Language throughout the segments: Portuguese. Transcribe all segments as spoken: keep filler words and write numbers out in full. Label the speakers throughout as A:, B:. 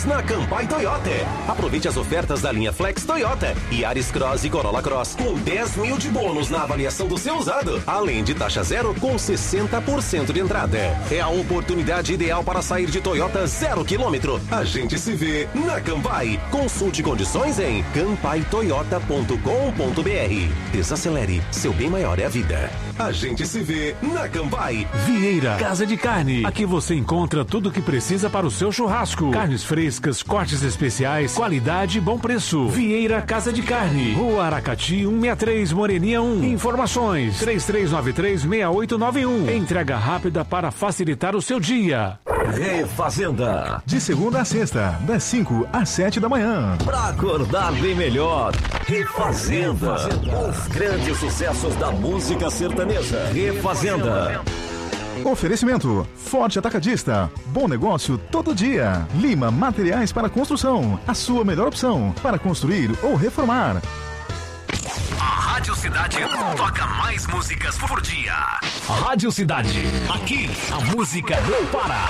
A: Na Campai Toyota. Aproveite as ofertas da linha Flex Toyota, Yaris Cross e Corolla Cross, com dez mil de bônus na avaliação do seu usado, além de taxa zero com sessenta por cento de entrada. É a oportunidade ideal para sair de Toyota zero quilômetro. A gente se vê na Campai. Consulte condições em campai toyota ponto com ponto b r. Desacelere, seu bem maior é a vida. A gente se vê na Campai.
B: Vieira Casa de Carne. Aqui você encontra tudo o que precisa para o seu churrasco. Carnes frescas, cortes especiais, qualidade e bom preço. Vieira Casa de Carne. Rua Aracati cento e sessenta e três, Moreninha um. Informações três três nove três, seis oito nove um. Entrega rápida para facilitar o seu dia.
C: Refazenda.
D: De segunda a sexta, das cinco às sete da manhã.
C: Pra acordar bem melhor. Refazenda. Os grandes sucessos da música sertaneja. Refazenda.
D: Oferecimento: Forte Atacadista. Bom negócio todo dia. Lima Materiais para Construção. A sua melhor opção para construir ou reformar.
E: A Rádio Cidade toca mais músicas por dia. Rádio Cidade. Aqui a música não para.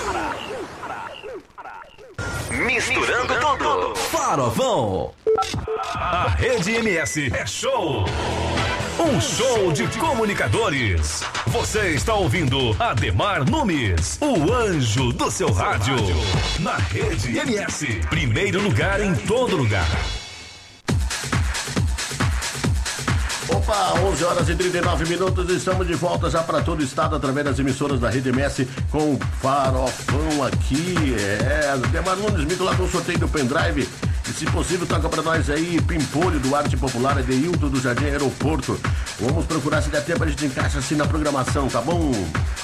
E: Misturando tudo.
C: Farofão.
E: A Rede M S é show. Um show de comunicadores. Você está ouvindo Ademar Nunes, o anjo do seu rádio. Na Rede M S. Primeiro lugar em todo lugar.
F: Opa, onze horas e trinta e nove minutos, estamos de volta já para todo o estado através das emissoras da Rede M S com o Farofão aqui. É, Ademar Nunes, me coloca um sorteio do pendrive. E se possível, toca pra nós aí Pimpolho do Arte Popular, Edeilton do Jardim Aeroporto. Vamos procurar se der tempo, a gente encaixa assim na programação, tá bom?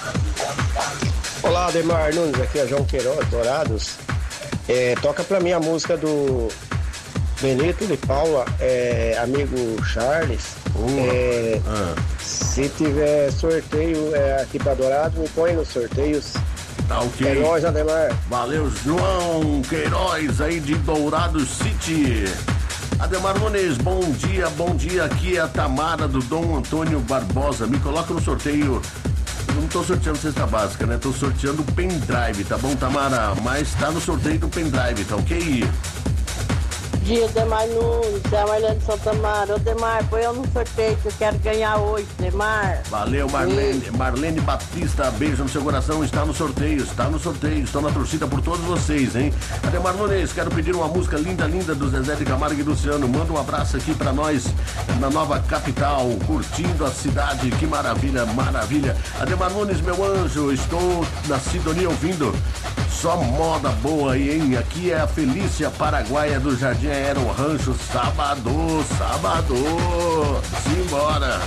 G: Olá, Ademar Nunes, aqui é João Queiroz, Dourados. É, toca pra mim a música do Benito de Paula, é, amigo Charles. Uh, é, uh. Se tiver sorteio é, aqui pra Dourados, me põe nos sorteios.
F: Tá ok.
G: É nóis, Ademar.
F: Valeu, João Queiroz aí de Dourado City. Ademar Nunes, bom dia, bom dia. Aqui é a Tamara do Dom Antônio Barbosa. Me coloca no sorteio. Eu não tô sorteando cesta básica, né? Tô sorteando o pendrive, tá bom, Tamara? Mas tá no sorteio do pendrive, tá ok?
H: Dia, Demar Nunes, é a Marlene Santamar. Ô, Demar, põe eu no sorteio que eu quero ganhar hoje, Demar.
F: Valeu, Marlene. Sim. Marlene Batista, beijo no seu coração, está no sorteio, está no sorteio, estou na torcida por todos vocês, hein? Ademar Nunes, quero pedir uma música linda, linda do Zezé de Camargo e Luciano. Manda um abraço aqui pra nós na nova capital, curtindo a cidade, que maravilha, maravilha. Ademar Nunes, meu anjo, estou na sintonia ouvindo. Só moda boa aí, hein? Aqui é a Felícia Paraguaia do Jardim Aero Rancho. Sábado, sábado. Simbora.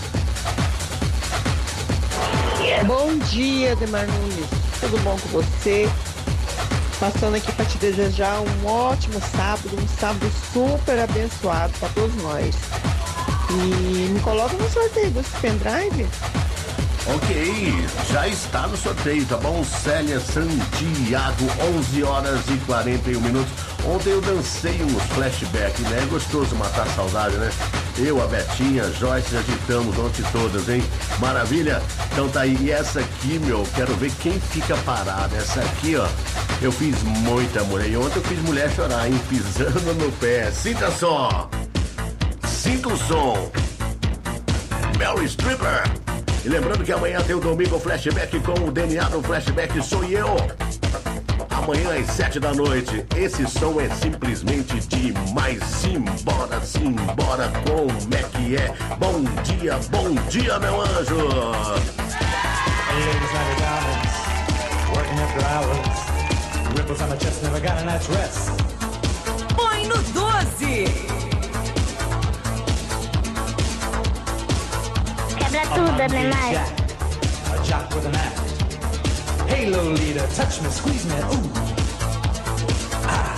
I: Bom dia, Ademar Nunes. Tudo bom com você? Passando aqui para te desejar um ótimo sábado, um sábado super abençoado para todos nós. E me coloca no sorteio desse pendrive.
F: Ok, já está no sorteio, tá bom? Célia Santiago, onze horas e quarenta e um minutos. Ontem eu dancei uns flashbacks, né? É gostoso matar a saudade, né? Eu, a Betinha, a Joyce, agitamos ontem todas, hein? Maravilha? Então tá aí. E essa aqui, meu, quero ver quem fica parado. Essa aqui, ó, eu fiz muita mulher. E ontem eu fiz mulher chorar, hein? Pisando no pé. Sinta só. Sinta o som. Mary Stripper. E lembrando que amanhã tem o Domingo Flashback com o D N A do Flashback sou eu. Amanhã às sete da noite. Esse som é simplesmente demais. Simbora, simbora, como é que é? Bom dia, bom dia, meu anjo.
J: Ladies ninety dollars, working after hours. Ripples on my chest, never got a nice rest.
K: Põe no doze.
L: Quebra tudo, Ademar.
J: A jock with an act. Hey, Lolita, touch me, squeeze me, ooh. Ah.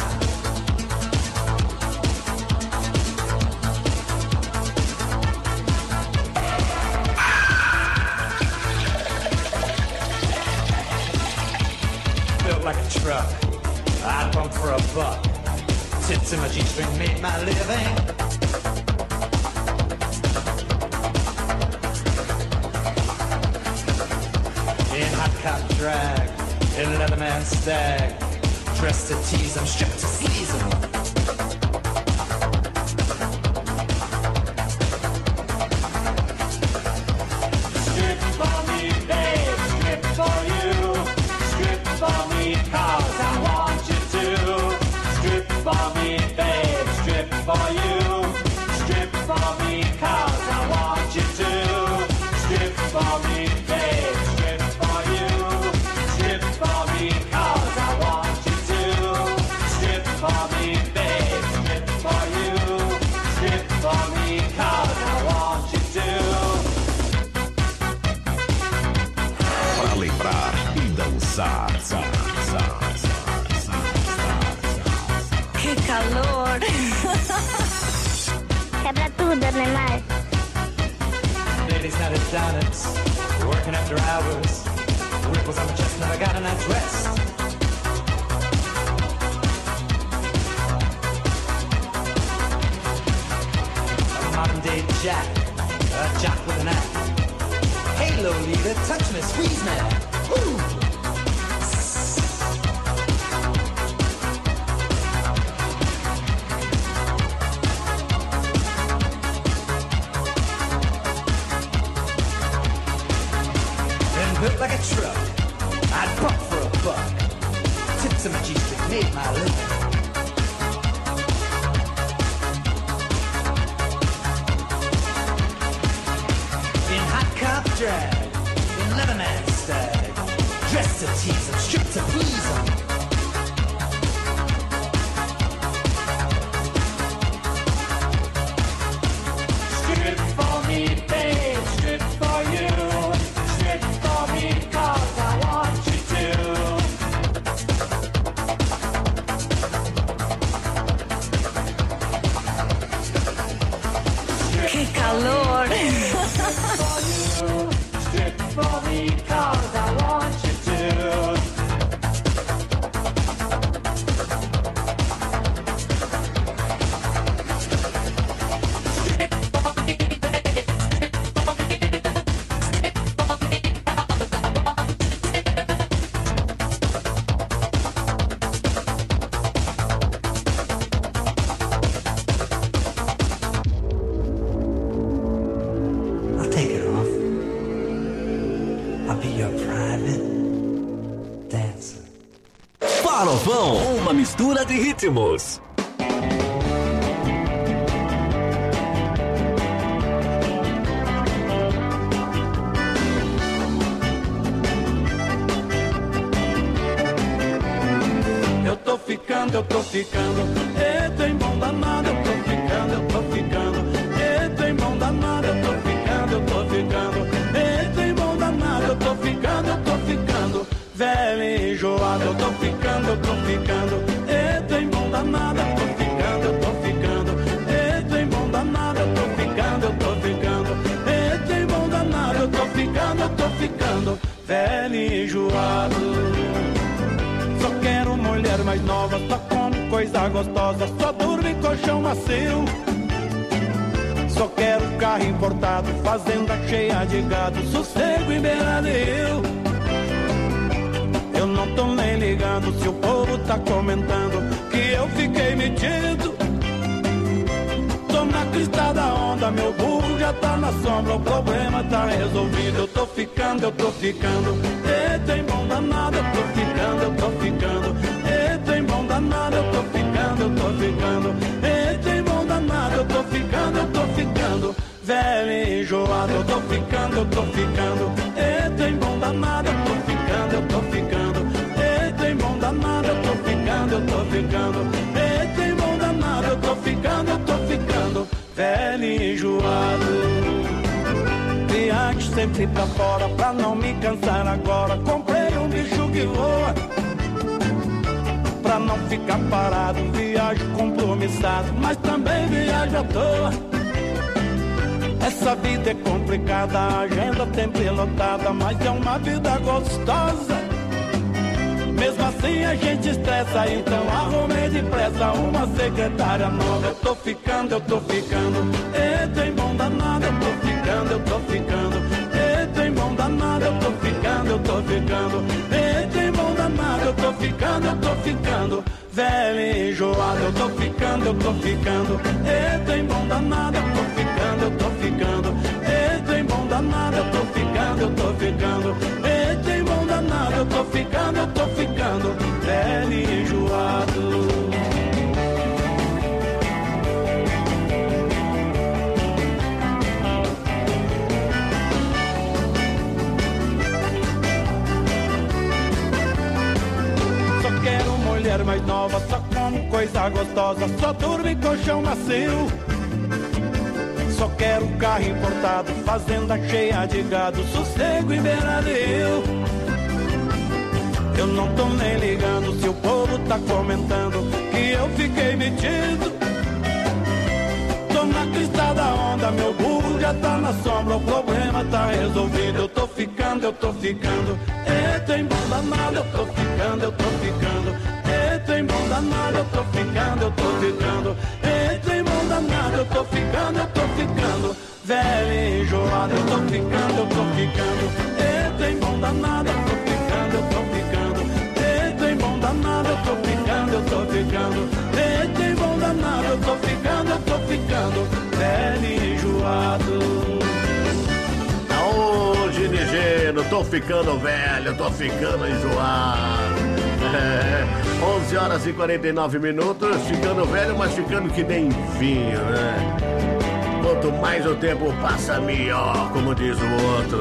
J: Built like a truck, I bump for a buck. Tits in my G-string made my living. In hot cop drag, in Leatherman stag, Dressed to tease 'em, stripped to sleaze 'em. Strip for me, babe, strip for you. Strip for me, cause I want you to. Strip for me, babe, strip for you. Strip for me, cause I want you to. Strip for me, babe, strip for you. Strip for me, cause I want you to. Strip for me, babe, strip for you. Strip for me, cause I want you to.
E: Pra lembrar e dançar.
L: Que calor! Quebra tudo, Neymar.
J: Ladies, not as done it. Working after hours. Ripples on my chest, never got a night's rest. A modern day jack, a jock with an act. Hey, Lolita, touch me, squeeze me. Woo! Built like a truck, I'd buck for a buck. Tips of my G-string made my living. In hot cop drag, in leatherman stag, dressed to tease 'em, stripped to please 'em. Strip for me, babe, strip for you. Strip for me, cause I want you to.
L: Que calor!
J: Strip for me, cause I want you to. I'll take it off. I'll be your private dancer.
C: Farofão, uma mistura de ritmos.
J: Eu tô ficando, eu tô ficando. E tem bom danado, eu tô ficando, eu tô ficando. E tem bom danado, eu tô ficando, eu tô ficando. E tem bom danado, eu tô ficando, eu tô ficando. Velho e enjoado, eu tô ficando, eu tô ficando. E tem bom danado, eu tô ficando, eu tô ficando. E tem bom danado, eu tô ficando, eu tô ficando. E tem bom danado, eu tô ficando, eu tô ficando. Velho e enjoado. Só quero mulher mais nova, só como coisa gostosa, só durmo em colchão macio. Só quero carro importado, fazenda cheia de gado, sossego e beira-rio. Eu não tô nem ligando se o povo tá comentando que eu fiquei metido. Tô na crista da onda, meu burro já tá na sombra, o problema tá resolvido. Eu tô ficando, eu tô ficando. E tem bom danado, eu tô ficando, eu tô ficando. E tem bom danado, eu tô ficando, eu tô ficando. E tem bom danado, eu tô ficando, eu tô ficando. Velho e enjoado, eu tô ficando, eu tô ficando. E tem bom danado, eu tô ficando, eu tô ficando. E tem bom danado, eu tô ficando, eu tô ficando. E tem bom danado, eu tô ficando, eu tô ficando. Velho e enjoado. Viagem sempre pra fora, pra não me cansar agora. Comprei um bicho que voa, pra não ficar parado. Viagem compromissado, mas também viagem à toa. Essa vida é complicada, a agenda sempre lotada, mas é uma vida gostosa. Mesmo assim a gente estressa, então arrumei depressa uma secretária nova. Eu tô ficando, eu tô ficando. E tem bom danado, eu tô ficando, eu tô ficando. E tem bom danado, eu tô ficando, eu eu tô ficando. Eita, em bom danado, eu tô ficando, eu tô ficando. Velho e enjoado, eu tô ficando, eu tô ficando. Eita, em bom danado, eu tô ficando, eu tô ficando. Eita, em bom danado, eu tô ficando, eu tô ficando. Eita, em bom danado, eu tô ficando, eu tô ficando. Velho e enjoado. Mulher mais nova, só como coisa gostosa, só durmo em colchão macio. Só quero carro importado, fazenda cheia de gado, sossego e beira-rio. Eu não tô nem ligando se o povo tá comentando que eu fiquei metido. Tô na crista da onda, meu burro já tá na sombra, o problema tá resolvido. Eu tô ficando, eu tô ficando, eita, em bom danado, eu tô ficando, eu tô ficando. Eita, em bom danado, eu tô ficando, eu tô ficando. Eita, em bom danado, eu tô ficando, eu tô ficando. Velho e enjoado, eu tô ficando, eu tô ficando. Eita, em bom danado, eu tô ficando, eu tô ficando. Eita, em bom danado, eu tô ficando, eu tô ficando. Eita, em bom danado, eu tô ficando, eu tô ficando. Velho e enjoado.
F: Ô, Ginigeno, tô ficando velho, tô ficando enjoado. É, onze horas e quarenta e nove minutos, ficando velho, mas ficando que nem vinho, né? Quanto mais o tempo passa, melhor, como diz o outro.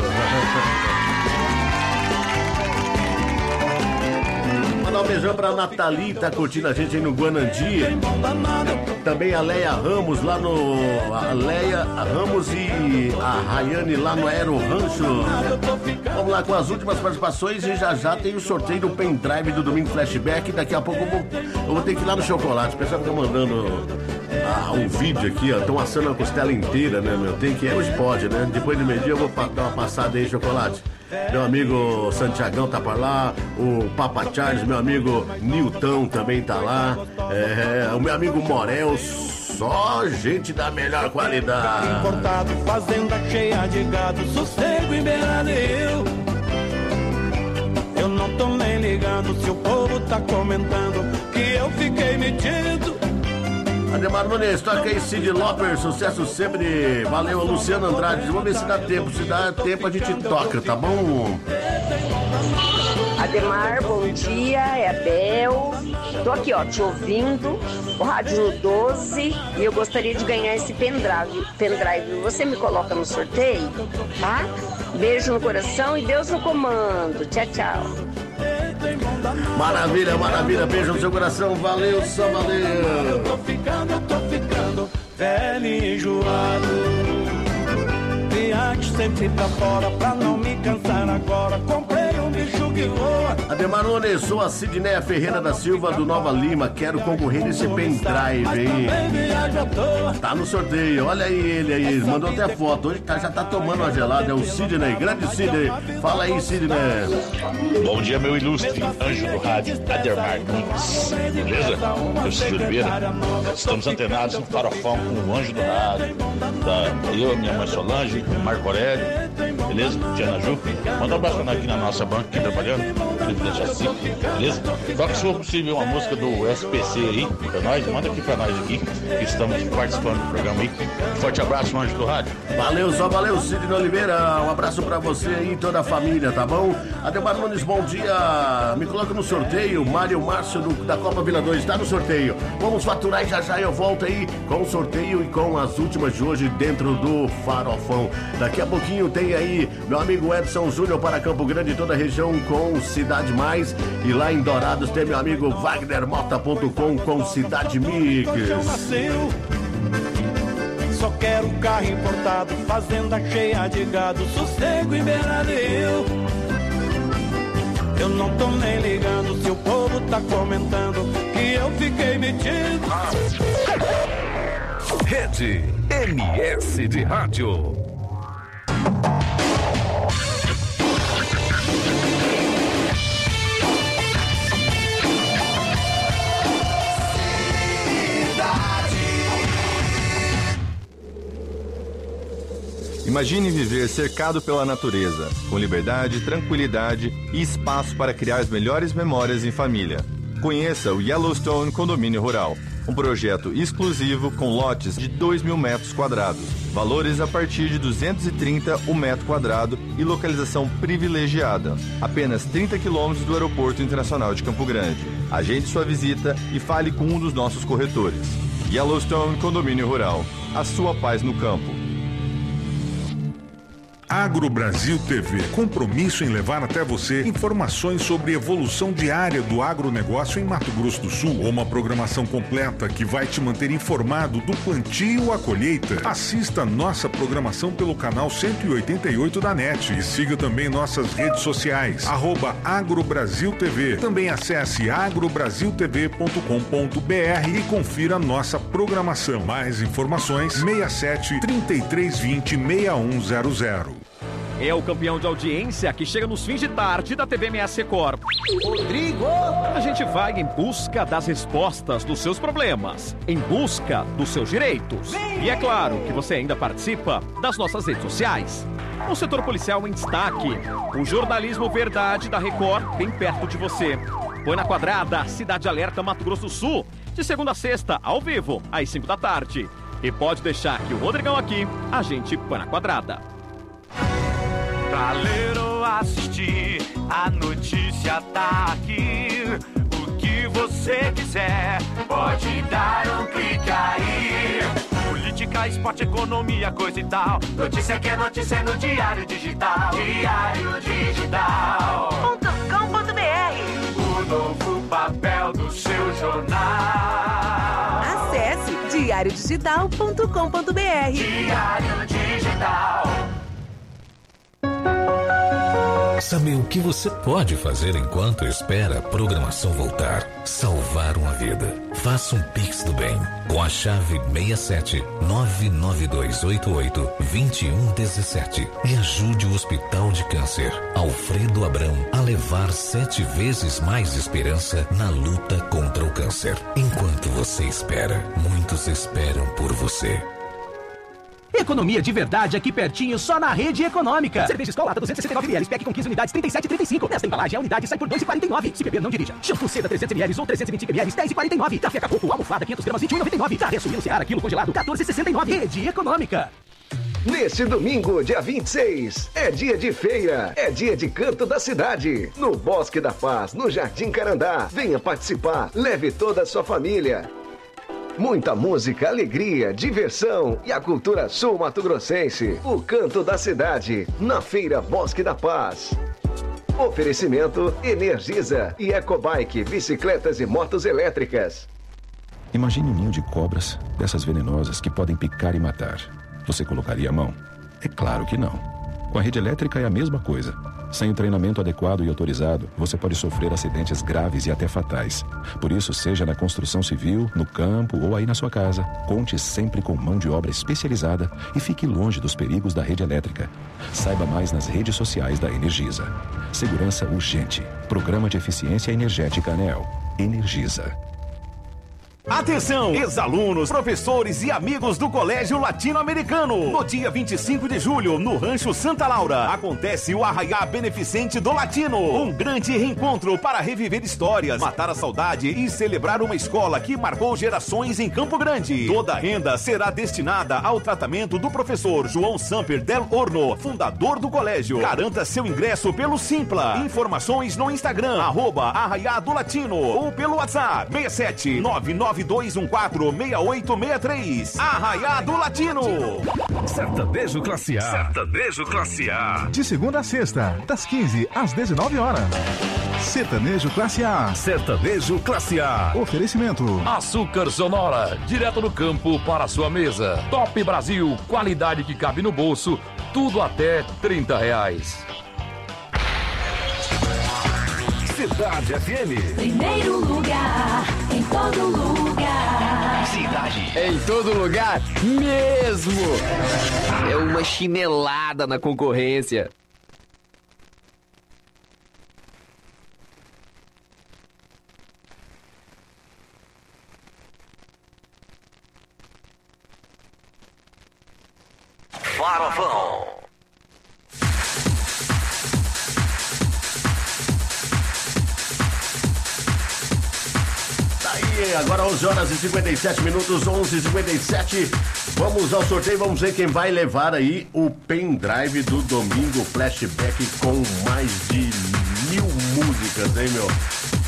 F: Mandar um beijão pra Nathalie, tá curtindo a gente aí no Guanandi. Também a Leia Ramos lá no... A Leia Ramos e a Rayane lá no Aero Rancho. Vamos lá com as últimas participações e já já tem o sorteio do pendrive do Domingo Flashback. Daqui a pouco eu vou, eu vou ter que ir lá no Chocolate. O pessoal fica mandando ah, um vídeo aqui, ó. Estão assando a costela inteira, né, meu? Tem que... Hoje pode, né? Depois de meio-dia eu vou dar uma passada aí, Chocolate. Meu amigo Santiagão tá por lá, o Papa Charles, meu amigo Nilton também tá lá, é, o meu amigo Morel, só gente da melhor qualidade.
J: Importado, fazenda cheia de gado, sossego e beira-rio. Eu não tô nem ligando se o povo tá comentando que eu fiquei metido.
F: Ademar Nunes, toca aí Cid Lauper, sucesso sempre. Valeu, Luciano Andrade. Vamos ver se dá tempo. Se dá tempo a gente toca, tá bom?
M: Ademar, bom dia, é a Bel. Tô aqui, ó, te ouvindo, o rádio no doze, e eu gostaria de ganhar esse pendrive. pendrive. Você me coloca no sorteio, tá? Beijo no coração e Deus no comando. Tchau, tchau.
F: Maravilha, maravilha, beijo no seu coração, valeu, só valeu.
J: Eu tô ficando, eu tô ficando velho e enjoado. Viagem sempre pra fora pra não me cansar agora. Comprei um bicho que voa.
F: Ademar Nunes, sou a Sidneia Ferreira da Silva do Nova Lima. Quero concorrer nesse pendrive, hein? Tá no sorteio, olha aí ele aí, mandou até foto. Hoje tá, já tá tomando uma gelada, é o Sidney, grande Sidney. Fala aí, Sidney.
N: Bom dia, meu ilustre anjo do rádio, Ademar Nunes. Beleza? Eu sou de Oliveira. Estamos antenados no Farofão com o anjo do rádio. Da, eu, minha mãe Solange, Marco Aurélio, beleza? Diana Ju. Manda um abraço aqui na nossa banca, aqui trabalhando. Deixa assim, beleza? Só que se for possível uma música do S P C aí, pra nós, manda aqui pra nós aqui, que estamos participando do programa aí. Forte abraço, anjo do rádio.
F: Valeu, só valeu, Sidney Oliveira. Um abraço pra você aí e toda a família, tá bom? Ademar Nunes, bom dia. Me coloca no sorteio. Mário Márcio do, da Copa Vila dois está no sorteio. Vamos faturar e já já eu volto aí com o sorteio e com as últimas de hoje dentro do Farofão. Daqui a pouquinho tem aí meu amigo Edson Júnior para Campo Grande e toda a região com Cidade Mais. E lá em Dourados tem meu amigo Wagner Mota ponto com com Cidade Mix.
J: Só quero carro importado, fazenda cheia de gado, sossego e beira-rio. Eu não tô nem ligando se o povo tá comentando que eu fiquei metido.
E: Rede M S de Rádio.
O: Imagine viver cercado pela natureza, com liberdade, tranquilidade e espaço para criar as melhores memórias em família. Conheça o Yellowstone Condomínio Rural, um projeto exclusivo com lotes de dois mil metros quadrados, valores a partir de duzentos e trinta o metro quadrado e localização privilegiada, apenas trinta quilômetros do Aeroporto Internacional de Campo Grande. Agende sua visita e fale com um dos nossos corretores. Yellowstone Condomínio Rural, a sua paz no campo.
P: Agro Brasil T V, compromisso em levar até você informações sobre evolução diária do agronegócio em Mato Grosso do Sul, uma programação completa que vai te manter informado do plantio à colheita. Assista nossa programação pelo canal cento e oitenta e oito da NET e siga também nossas redes sociais, arroba Agro Brasil T V. Também acesse agro brasil t v ponto com ponto b r e confira nossa programação. Mais informações, seis sete, três três dois zero, seis um zero zero.
Q: É o campeão de audiência que chega nos fins de tarde da T V M S Record. Rodrigo! A gente vai em busca das respostas dos seus problemas, em busca dos seus direitos. E é claro que você ainda participa das nossas redes sociais. O setor policial em destaque, o jornalismo verdade da Record bem perto de você. Põe na quadrada, Cidade Alerta Mato Grosso do Sul, de segunda a sexta, ao vivo, às cinco da tarde. E pode deixar que o Rodrigão aqui, a gente põe na quadrada.
J: Pra ler ou assistir, a notícia tá aqui. O que você quiser, pode dar um clique aí. Política, esporte, economia, coisa e tal. Notícia que é notícia no Diário Digital. Diário Digital ponto com ponto b r. O novo papel do seu jornal.
K: Acesse diário digital ponto com ponto b r.
J: Diário Digital.
R: Sabe o que você pode fazer enquanto espera a programação voltar? Salvar uma vida. Faça um Pix do Bem com a chave seis sete nove nove dois oito oito dois um um sete e ajude o Hospital de Câncer Alfredo Abrão a levar sete vezes mais esperança na luta contra o câncer. Enquanto você espera, muitos esperam por você.
S: Economia de verdade aqui pertinho, só na Rede Econômica. Cerveja Skol Lata duzentos e sessenta e nove mililitros, pack com quinze unidades, trinta e sete e trinta e cinco. Nesta embalagem a unidade sai por dois reais e quarenta e nove. Se beber, não dirija. Shampoo Seda trezentos mililitros ou trezentos e vinte e cinco mililitros, dez reais e quarenta e nove. Café Cacoco, almofada quinhentos gramas, vinte e um reais e noventa e nove. Carne suíno Seara, quilo congelado, quatorze reais e sessenta e nove. Rede Econômica.
T: Neste domingo, dia vinte e seis, é dia de feira, é dia de canto da cidade. No Bosque da Paz, no Jardim Carandá. Venha participar, leve toda a sua família. Muita música, alegria, diversão e a cultura sul-mato-grossense. O canto da cidade, na Feira Bosque da Paz. Oferecimento Energisa e Ecobike, bicicletas e motos elétricas.
U: Imagine um ninho de cobras, dessas venenosas que podem picar e matar. Você colocaria a mão? É claro que não. Com a rede elétrica é a mesma coisa. Sem o treinamento adequado e autorizado, você pode sofrer acidentes graves e até fatais. Por isso, seja na construção civil, no campo ou aí na sua casa, conte sempre com mão de obra especializada e fique longe dos perigos da rede elétrica. Saiba mais nas redes sociais da Energisa. Segurança urgente. Programa de Eficiência Energética ANEEL. Energisa.
V: Atenção, ex-alunos, professores e amigos do Colégio Latino-Americano. No dia vinte e cinco de julho, no Rancho Santa Laura, acontece o Arraiá Beneficente do Latino. Um grande reencontro para reviver histórias, matar a saudade e celebrar uma escola que marcou gerações em Campo Grande. Toda a renda será destinada ao tratamento do professor João Samper Del Horno, fundador do colégio. Garanta seu ingresso pelo Simpla. Informações no Instagram, arroba Arraiá do Latino, ou pelo WhatsApp, seis sete nove nove dois um quatro seis oito seis três. Arraiá do Latino.
E: Sertanejo Classe A. Sertanejo Classe A.
D: De segunda a sexta, das quinze às dezenove horas. Sertanejo Classe A.
E: Sertanejo Classe A.
D: Oferecimento.
W: Açúcar Sonora, direto do campo para a sua mesa. Top Brasil, qualidade que cabe no bolso, tudo até trinta reais.
E: Cidade F M.
K: Primeiro lugar, em todo lugar.
E: Cidade.
X: Em todo lugar mesmo. É uma chinelada na concorrência.
E: Farofão.
F: aqui, agora onze horas e cinquenta e sete minutos, onze e cinquenta e sete. Vamos ao sorteio, vamos ver quem vai levar aí o pendrive do Domingo Flashback com mais de mil músicas, hein, meu?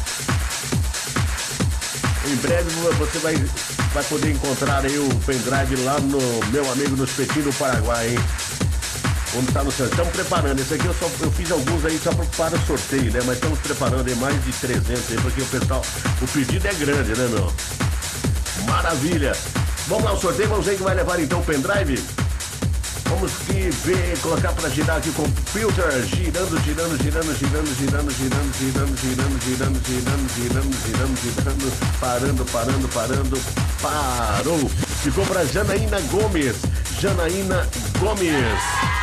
F: Em breve você vai, vai poder encontrar aí o pendrive lá no meu amigo no Espetinho do Paraguai, hein? Vamos estar no sorteio. Estamos preparando. Esse aqui eu, só, eu fiz alguns aí só para o sorteio, né? Mas estamos preparando aí mais de trezentos aí, porque o pessoal, o pedido é grande, né, meu? Maravilha! Vamos lá, o sorteio, vamos ver quem vai levar então o pendrive. Vamos que ver, colocar para girar aqui o computer, girando, girando, girando, girando, girando, girando, girando, girando, girando, girando, girando, girando, girando, parando, parando, parando, parou. Ficou para Janaína Gomes, Janaína Gomes.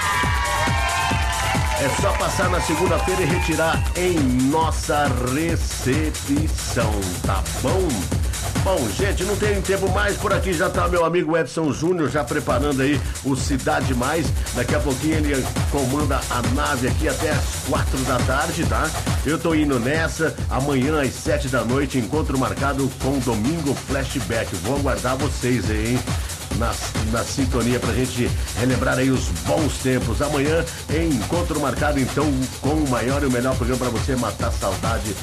F: É só passar na segunda-feira e retirar em nossa recepção, tá bom? Bom, gente, não tem tempo mais. Por aqui já tá meu amigo Edson Júnior já preparando aí o Cidade Mais. Daqui a pouquinho ele comanda a nave aqui até as quatro da tarde, tá? Eu tô indo nessa. Amanhã às sete da noite, encontro marcado com Domingo Flashback. Vou aguardar vocês aí, hein? Na, na sintonia pra gente relembrar aí os bons tempos. Amanhã em encontro marcado então com o maior e o melhor programa pra você matar saudade.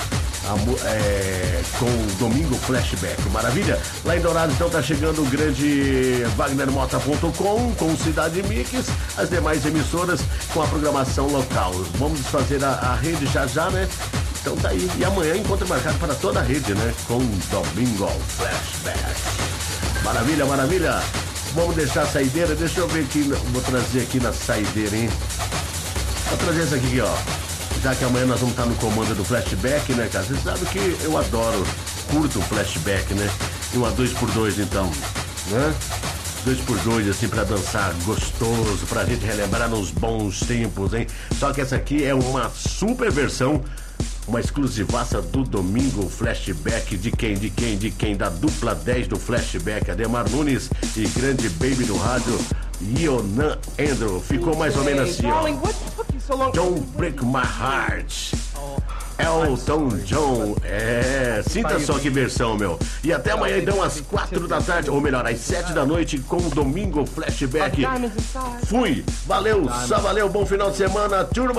F: É, com o Domingo Flashback, maravilha? Lá em Dourado então tá chegando o grande Wagner Mota ponto com com Cidade Mix, as demais emissoras com a programação local. Vamos fazer a, a rede já já, né? Então tá aí. E amanhã encontro marcado para toda a rede, né? Com o Domingo Flashback. Maravilha, maravilha. Vamos deixar a saideira, deixa eu ver aqui, vou trazer aqui na saideira, hein? Vou trazer essa aqui, ó. Já que amanhã nós vamos estar no comando do flashback, né, cara? Você sabe que eu adoro, curto o flashback, né? E uma dois por dois, então, né? Dois por dois, assim, pra dançar gostoso, pra gente relembrar nos bons tempos, hein? Só que essa aqui é uma super versão, uma exclusivaça do Domingo Flashback. De quem? De quem? De quem? Da dupla dez do Flashback, Ademar Nunes e grande baby do rádio, Ionan Andrew. Ficou mais ou menos assim, ó. Don't Break My Heart. Elton John. É, sinta só que versão, meu. E até amanhã, então, às quatro da tarde, ou melhor, às sete da noite, com o Domingo Flashback. Fui. Valeu, só valeu. Bom final de semana, turma.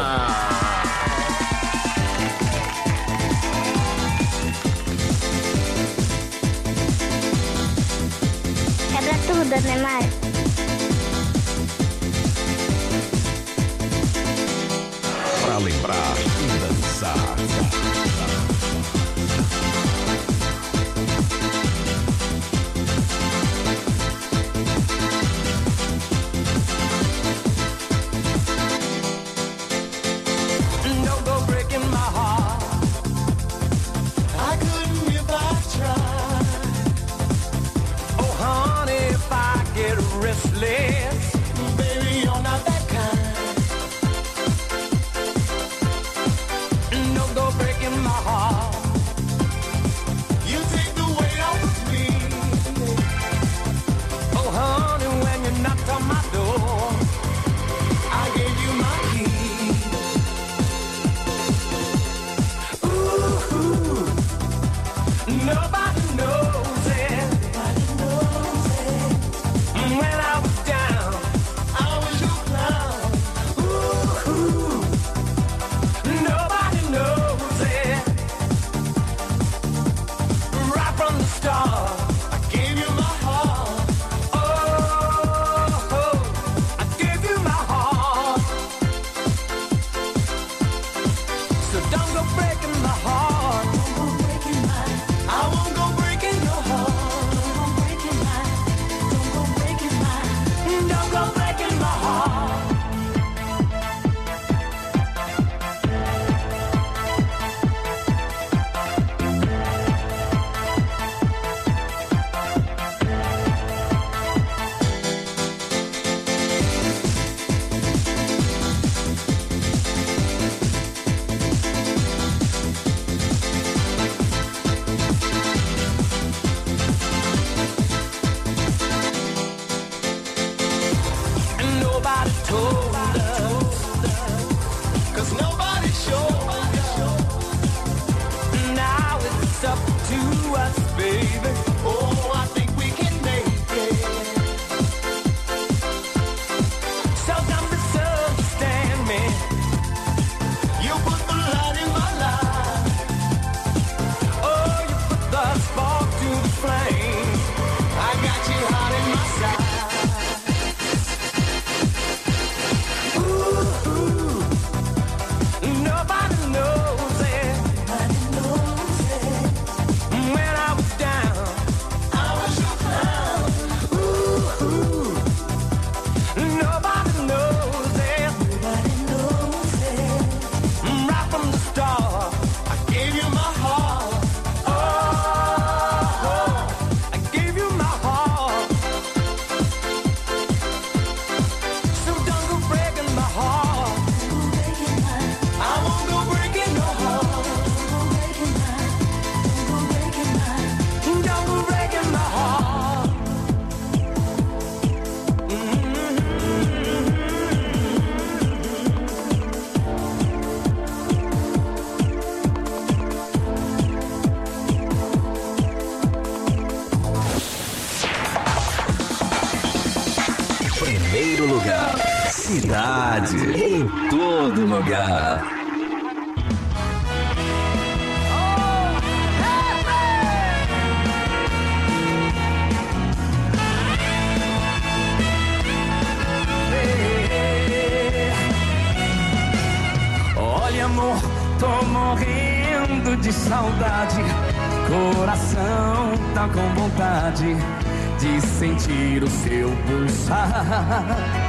L: Quebra tudo, Neymar.
C: Pra lembrar e dançar.
J: Don't go breaking my heart. I couldn't if I tried. Oh, honey, if I get restless, baby, you're not that kind. Don't go breaking my heart. You take the weight off of me. Oh, honey, when you knocked on my door, I gave you my key. Ooh, nobody knows it. When I was down the flame. I got you hot in my side. Ooh, ooh. Nobody knows it. Nobody knows it. When I was down, I was your clown. Ooh, ooh. Nobody knows it. Nobody knows it. Right from the start, I gave you my heart. Oh, oh, I gave you my heart. So don't go breaking my heart. I won't go breaking your heart. Don't go breaking my heart.
C: Primeiro lugar, cidade, em todo lugar.
J: Olha, amor, tô morrendo de saudade. Coração tá com vontade de sentir o seu pulsar.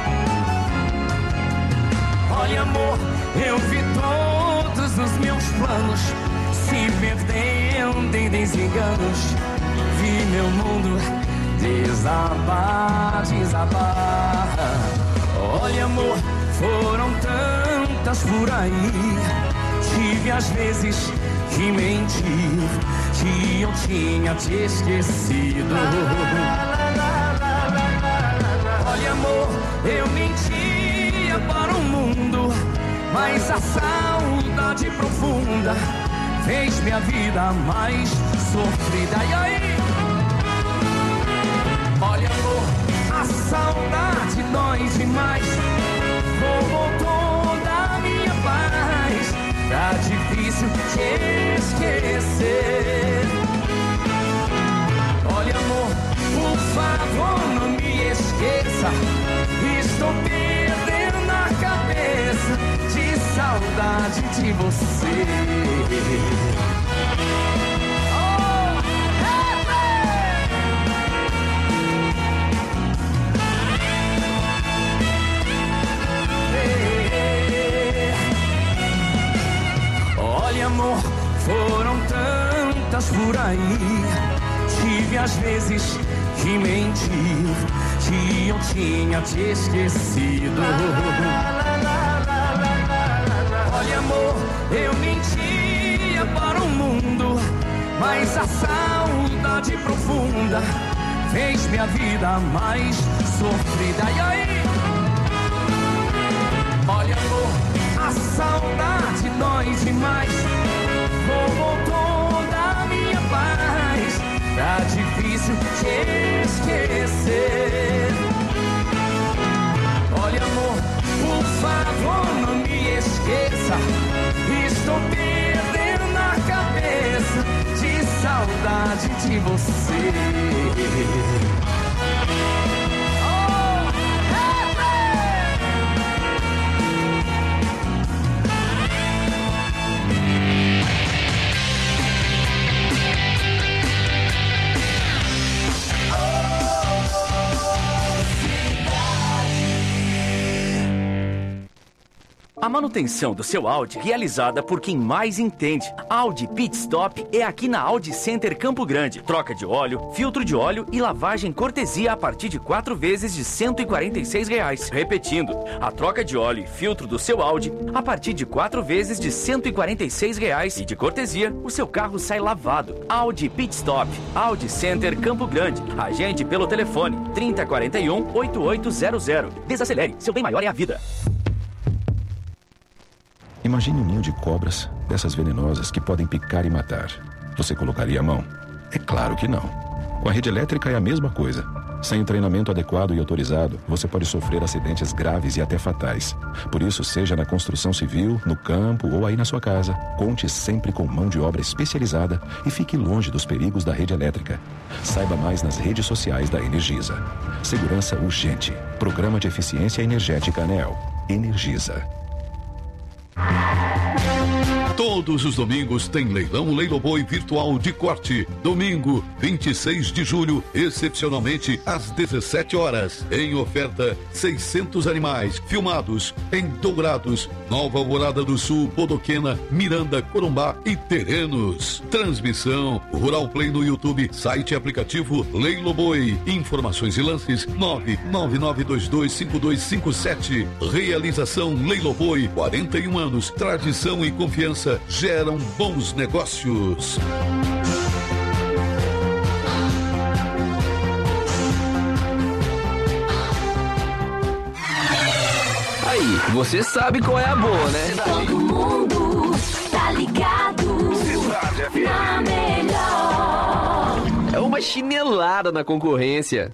J: Olha, amor, eu vi todos os meus planos se perdendo em desenganos. Vi meu mundo desabar, desabar. Olha, amor, foram tantas por aí. Tive às vezes que mentir, que eu tinha te esquecido. Olha, amor, eu mentia para o mundo, mas a saudade profunda fez minha vida mais sofrida. E aí? Olha, amor, a saudade dói demais. Roubou toda a minha paz. Tá difícil te esquecer. Olha, amor, por favor, não me esqueça. Estou perdendo a cabeça de saudade de você. Olha, amor, foram tantas por aí. Tive às vezes que mentir, que eu tinha te esquecido. Olha, amor, eu mentia para o mundo, mas a saudade profunda fez minha vida mais sofrida. E aí? Olha, amor, a saudade dói demais. Roubou toda a minha paz. Tá difícil te esquecer. Olha, amor, por favor, não me esqueça. Estou perdendo a cabeça de saudade de você.
A: A manutenção do seu Audi realizada por quem mais entende. Audi Pit Stop é aqui na Audi Center Campo Grande. Troca de óleo, filtro de óleo e lavagem cortesia a partir de quatro vezes de cento e quarenta e seis reais. Repetindo, a troca de óleo e filtro do seu Audi a partir de quatro vezes de cento e quarenta e seis reais. E de cortesia, o seu carro sai lavado. Audi Pit Stop, Audi Center Campo Grande. Agende pelo telefone trinta, quarenta e um, oitenta e oito zero zero. Desacelere, seu bem maior é a vida.
U: Imagine um ninho de cobras, dessas venenosas que podem picar e matar. Você colocaria a mão? É claro que não. Com a rede elétrica é a mesma coisa. Sem treinamento adequado e autorizado, você pode sofrer acidentes graves e até fatais. Por isso, seja na construção civil, no campo ou aí na sua casa, conte sempre com mão de obra especializada e fique longe dos perigos da rede elétrica. Saiba mais nas redes sociais da Energisa. Segurança urgente. Programa de Eficiência Energética ANEEL. Energisa.
B: Todos os domingos tem leilão Leiloboi virtual de corte. Domingo, vinte e seis de julho, excepcionalmente às dezessete horas. Em oferta, seiscentos animais filmados em Dourados, Nova Alvorada do Sul, Bodoquena, Miranda, Corumbá e Terrenos. Transmissão Rural Play no YouTube, site e aplicativo Leiloboi. Informações e lances nove nove nove dois dois cinco dois cinco sete. Realização Leiloboi, quarenta e um anos, tradição e confiança geram bons negócios.
X: Aí, você sabe qual é a boa, né?
G: Todo mundo tá ligado na melhor.
X: É uma chinelada na concorrência.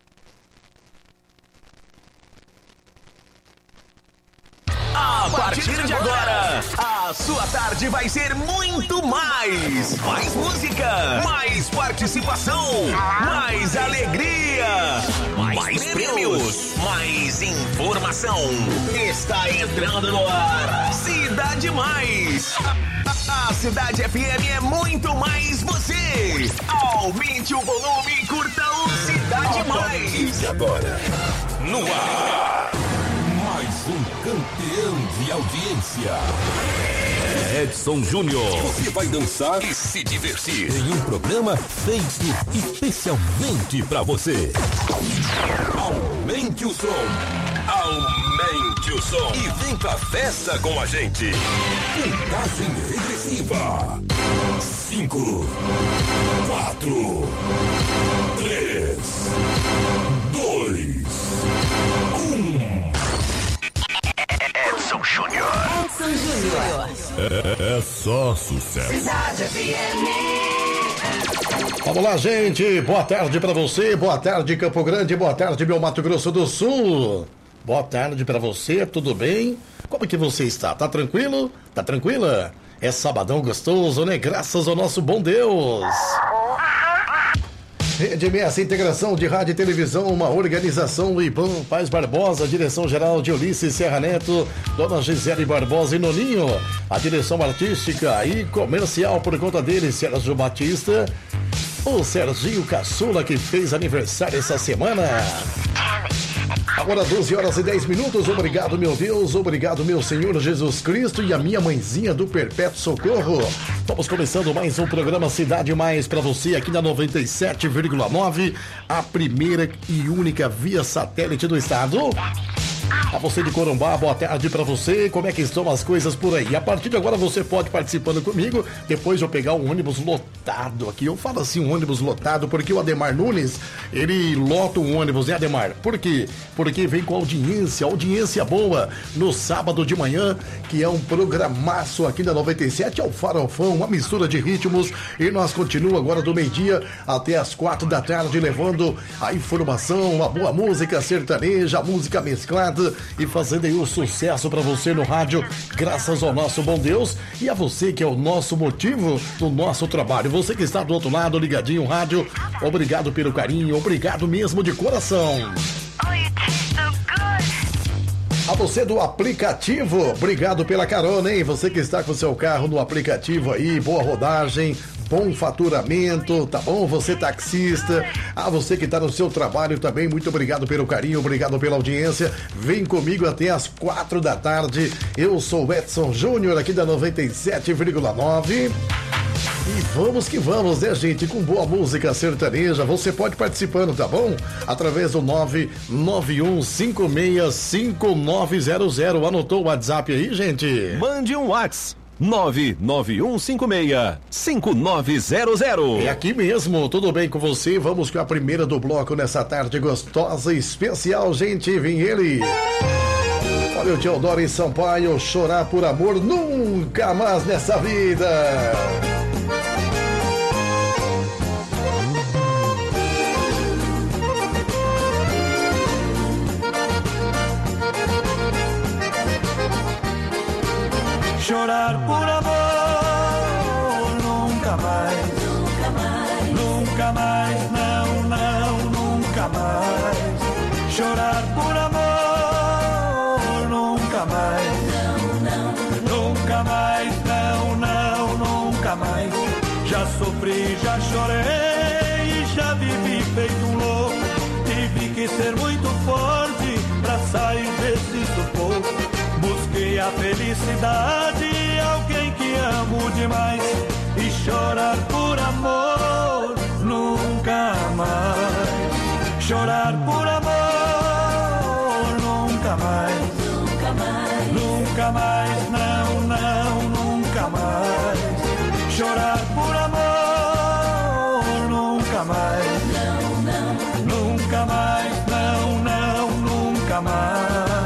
V: A partir de agora, a sua tarde vai ser muito mais. Mais música, mais participação, mais alegria, mais, mais prêmios, mais informação. Está entrando no ar Cidade Mais. A Cidade F M é muito mais você. Aumente o volume e curta o Cidade Mais.
E: E agora, no ar. Mais um campeão de audiência. Edson Júnior. Você vai dançar e se divertir em um programa feito especialmente pra você. Aumente o som. Aumente o som. E vem pra festa com a gente. Contagem regressiva. Cinco, quatro, três, dois, um. Edson Júnior.
G: Edson Júnior.
E: É, é só sucesso.
G: Cidade F M.
H: Vamos lá, gente. Boa tarde pra você. Boa tarde, Campo Grande. Boa tarde, meu Mato Grosso do Sul. Boa tarde pra você. Tudo bem? Como que você está? Tá tranquilo? Tá tranquila? É sabadão gostoso, né? Graças ao nosso bom Deus. Rede M S, integração de rádio e televisão, uma organização Iban Paz Barbosa, direção-geral de Ulisses Serra Neto, Dona Gisele Barbosa e Noninho, a direção artística e comercial por conta dele, Sérgio Batista, o Serginho Caçula, que fez aniversário essa semana. Agora doze horas e dez minutos, obrigado meu Deus, obrigado meu Senhor Jesus Cristo e a minha mãezinha do Perpétuo Socorro. Estamos começando mais um programa Cidade Mais para você aqui na noventa e sete vírgula nove, a primeira e única via satélite do estado. A você de Corumbá, boa tarde pra você. Como é que estão as coisas por aí? A partir de agora você pode participando comigo. Depois de eu pegar um ônibus lotado aqui. Eu falo assim, um ônibus lotado, porque o Ademar Nunes, ele lota um ônibus, né, Ademar? Por quê? Porque vem com audiência, audiência boa no sábado de manhã, que é um programaço aqui da noventa e sete, é o Farofão, uma mistura de ritmos. E nós continuamos agora do meio-dia até as quatro da tarde, levando a informação, a boa música sertaneja, a música mesclada e fazendo aí o sucesso pra você no rádio, graças ao nosso bom Deus e a você que é o nosso motivo do nosso trabalho. Você que está do outro lado, ligadinho no rádio, obrigado pelo carinho, obrigado mesmo de coração. A você do aplicativo, obrigado pela carona, hein? Você que está com o seu carro no aplicativo aí, boa rodagem, bom faturamento, tá bom? Você taxista, a você que está no seu trabalho também, muito obrigado pelo carinho, obrigado pela audiência. Vem comigo até as quatro da tarde. Eu sou o Edson Júnior aqui da noventa e sete vírgula nove. E vamos que vamos, né, gente? Com boa música sertaneja, você pode participando, tá bom? Através do nove nove um cinco seis cinco nove zero zero. Anotou o WhatsApp aí, gente?
V: Mande um WhatsApp. nove nove um cinco seis cinco nove zero zero.
H: É aqui mesmo, tudo bem com você? Vamos com a primeira do bloco nessa tarde gostosa e especial, gente. Vem ele. Olha o Teodoro em Sampaio, chorar por amor nunca mais nessa vida.
J: chorar por amor, nunca mais, nunca mais, nunca mais, não, não, nunca mais. Chorar por amor, nunca mais, não, não, nunca mais, não, não, nunca mais. Já sofri, já chorei, já vivi feito um louco. Tive que ser muito forte pra sair desse sufoco. Busquei a felicidade, alguém que amo demais. E chorar por amor, nunca mais. Chorar por amor, nunca mais. Nunca mais, nunca mais, não, não, nunca mais. Chorar por amor, nunca mais. Não, não, nunca mais, não, não, nunca mais.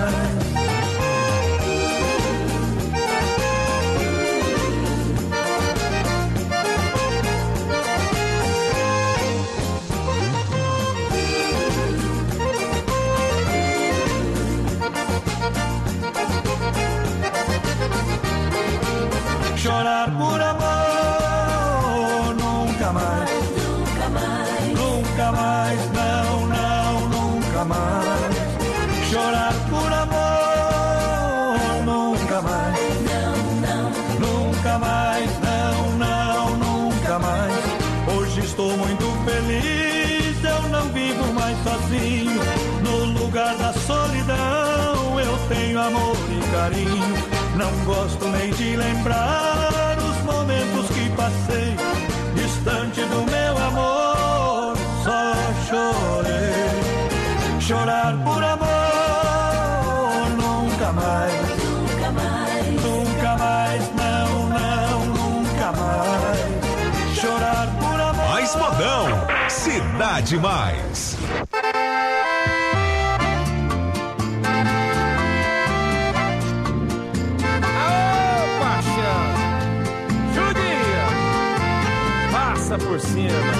J: Chorar por amor, nunca mais, nunca mais, nunca mais, não, não, nunca mais. Chorar por amor, nunca mais, não, não, nunca mais, não, não, nunca mais. Hoje estou muito feliz, eu não vivo mais sozinho. No lugar da solidão eu tenho amor e carinho. Não gosto nem de lembrar os momentos que passei distante do meu amor. Só chorei. Chorar por amor, nunca mais, nunca mais, nunca mais, não, não, nunca mais. Chorar por amor.
E: Mais modão, Cidade Mais.
I: Por cima,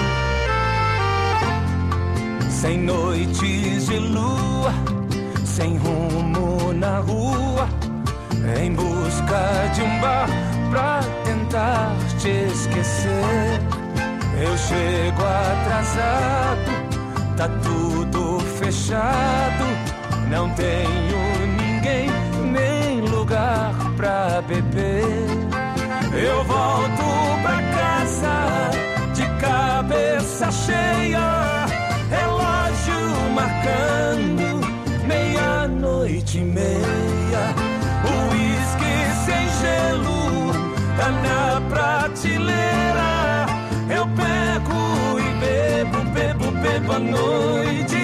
I: sem noites de lua, sem rumo na rua, em busca de um bar pra tentar te esquecer. Eu chego atrasado, tá tudo fechado, não tenho ninguém nem lugar pra beber. Eu volto pra casa de cabeça cheia, relógio marcando meia-noite e meia. O uísque sem gelo tá na prateleira. Eu pego e bebo, bebo, bebo a noite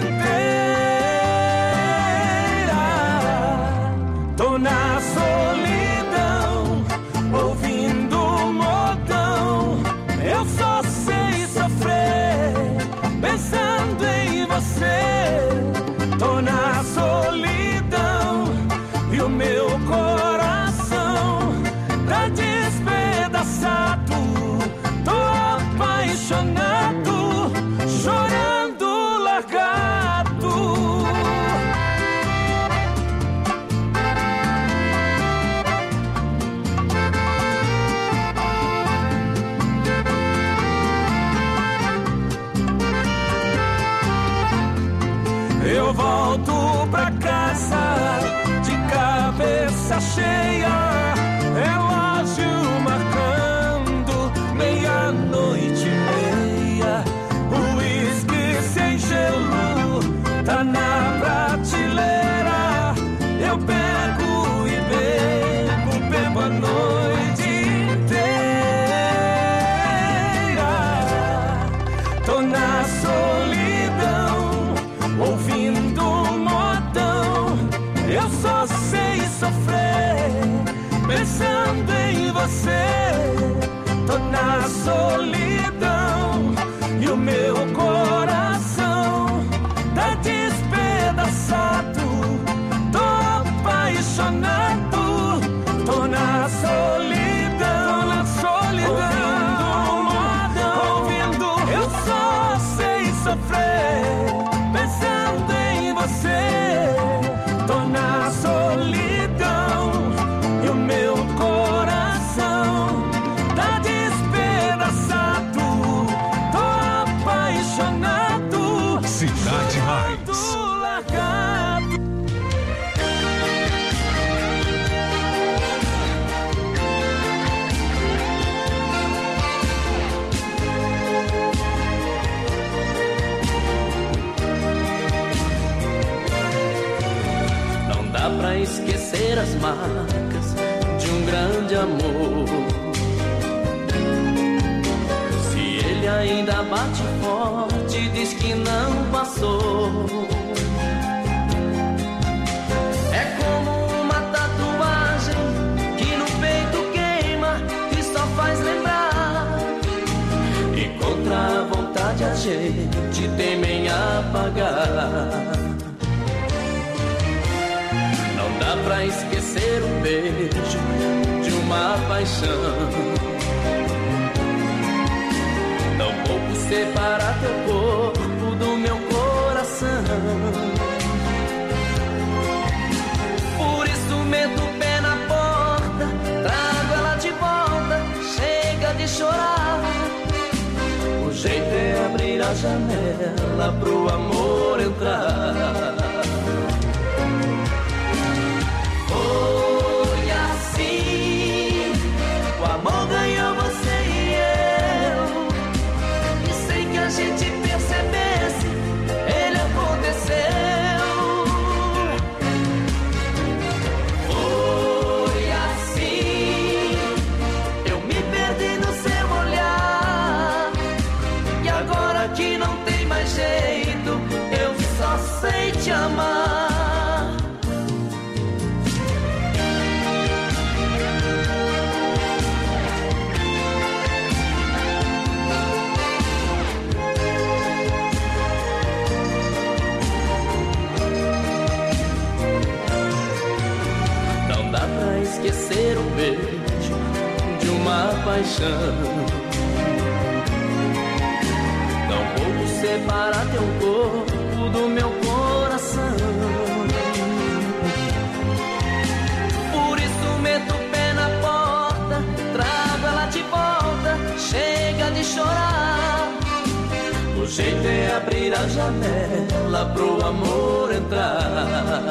I: inteira. Tô na solidão, ouvindo modão. Eu só sei sofrer, pensando em você. Tô na solidão e o meu coração tá despedaçado. Tô apaixonado, chorando largado. Eu volto pra casa de cabeça cheia, relógio marcando meia-noite e meia. O uísque sem gelo tá na prateleira. Eu pego e bebo, bebo a noite inteira. Tô na solidão, ouvindo modão. Eu só sei sofrer, pensando em você. Tô na solidão e o meu coração tá despedaçado. Tô apaixonado, tô na solidão, na solidão, ouvindo, ouvindo. Eu só sei sofrer, pensando em você. Tô na solidão e o meu coração ver as marcas de um grande amor. Se ele ainda bate forte, diz que não passou. É como uma tatuagem que no peito queima e só faz lembrar. E contra a vontade a gente teme em apagar. Não dá pra esquecer o beijo de uma paixão. Não vou separar teu corpo do meu coração. Por isso meto o pé na porta, trago ela de volta, chega de chorar. O jeito é abrir a janela pro amor entrar. Foi assim, o amor ganhou você e eu. E sem que a gente percebesse, ele aconteceu. Foi assim, eu me perdi no seu olhar. E agora que não tem mais jeito, eu só sei te amar. Esquecer o beijo de uma paixão. Não vou separar teu corpo do meu coração. Por isso meto o pé na porta, trago ela de volta, chega de chorar. O jeito é abrir a janela pro amor entrar.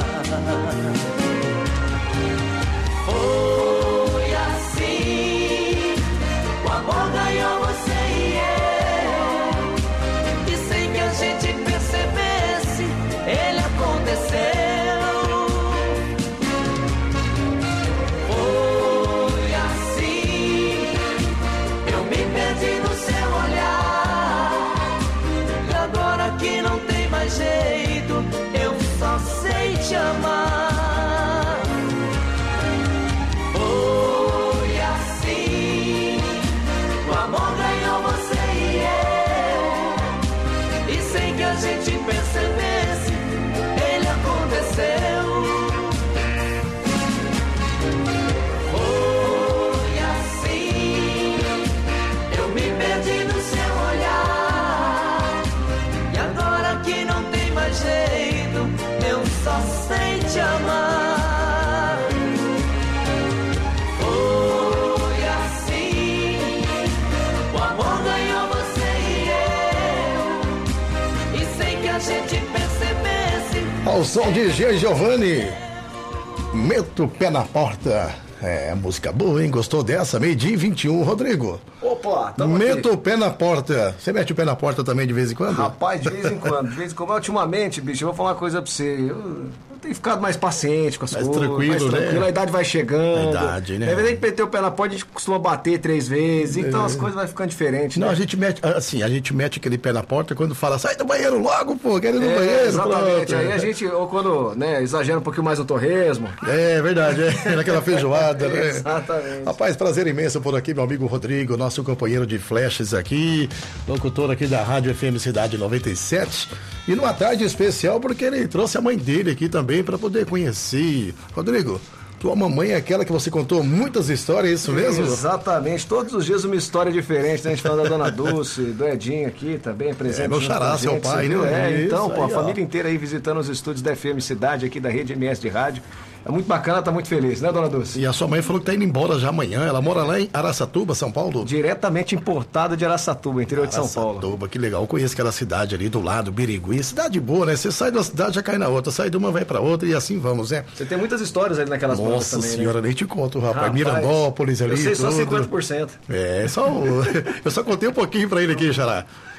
I: Foi assim, o amor ganhou você e eu. E sem que a gente percebesse, ele aconteceu. Foi assim, eu me perdi no seu olhar. E agora que não tem mais jeito, eu só sei te amar. A gente percebesse, ele aconteceu. Foi assim, eu me perdi no seu olhar. E agora que não tem mais jeito, eu só sei te amar. Foi assim, o amor ganhou você e eu. E sem que a gente percebesse.
H: Ao som de G. Giovanni, meto o pé na porta. É, música boa, hein? Gostou dessa? Meio-dia e vinte e um, Rodrigo.
M: Opa, tamo
H: Meto
M: aqui.
H: o pé na porta. Você mete o pé na porta também de vez em quando?
M: Rapaz, de vez em quando. De vez em quando. Mas ultimamente, bicho, eu vou falar uma coisa pra você. Eu, eu tenho ficado mais paciente com as
H: Mais
M: coisas.
H: tranquilo,
M: mais tranquilo,
H: né?
M: A idade vai chegando.
H: A idade, né?
M: Ao invés de meter o pé na porta, a gente costuma bater três vezes. Então
H: É.
M: as coisas vão ficando diferentes.
H: Não,
M: né?
H: a gente mete, assim, a gente mete aquele pé na porta quando fala, sai do banheiro logo, pô, quero ir no
M: É,
H: banheiro.
M: exatamente.
H: Pronto.
M: Aí a gente, ou quando, né, exagera um pouquinho mais o torresmo.
H: É verdade, é naquela feijoada, né?
M: Exatamente.
H: Rapaz, prazer imenso por aqui, meu amigo Rodrigo, nosso companheiro de flashes aqui, locutor aqui da Rádio F M Cidade noventa e sete. E numa tarde especial porque ele trouxe a mãe dele aqui também para poder conhecer. Rodrigo, tua mamãe é aquela que você contou muitas histórias, é isso mesmo?
M: Exatamente. Todos os dias uma história diferente, né? A gente fala da Dona Dulce, do Edinho aqui também, presente.
H: É, meu
M: junto
H: xará,
M: com a
H: seu
M: gente,
H: pai,
M: você viu?
H: né?
M: É, então,
H: Isso
M: pô, a
H: aí, ó.
M: família inteira aí visitando os estúdios da F M Cidade aqui da Rede M S de Rádio. É muito bacana, tá muito feliz, né, Dona Dulce?
H: E a sua mãe falou que tá indo embora já amanhã. Ela mora lá em Araçatuba, São Paulo?
M: Diretamente importada de Araçatuba, interior de São Paulo.
H: Araçatuba, que legal. Eu conheço aquela cidade ali do lado, Birigui. Cidade boa, né? Você sai da cidade, já cai na outra. Sai de uma, vai pra outra e assim vamos, né?
M: Você tem muitas histórias ali naquelas bandas
H: Nossa
M: também,
H: senhora,
M: né?
H: nem te conto, rapaz.
M: Rapaz,
H: Mirandópolis ali.
M: eu sei só
H: tudo.
M: cinquenta por cento.
H: É, só o... eu só contei um pouquinho pra ele aqui, Xará.